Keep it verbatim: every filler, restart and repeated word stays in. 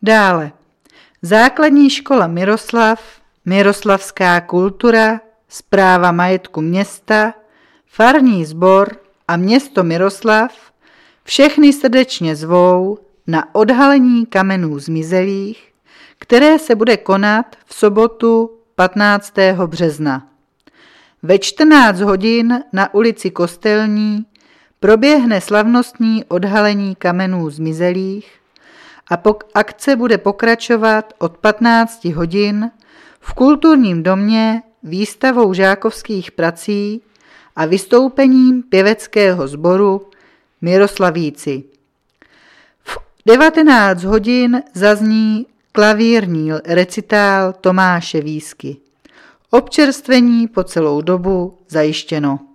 Dále Základní škola Miroslav, Miroslavská kultura, Správa majetku města, Farní sbor a město Miroslav všechny srdečně zvou na odhalení kamenů zmizelých, které se bude konat v sobotu patnáctého března. Ve čtrnáct hodin na ulici Kostelní proběhne slavnostní odhalení kamenů zmizelých a akce bude pokračovat od patnácti hodin v kulturním domě výstavou žákovských prací a vystoupením pěveckého sboru Miroslavíci. V devatenáct hodin zazní klavírní recitál Tomáše Výsky. Občerstvení po celou dobu zajištěno.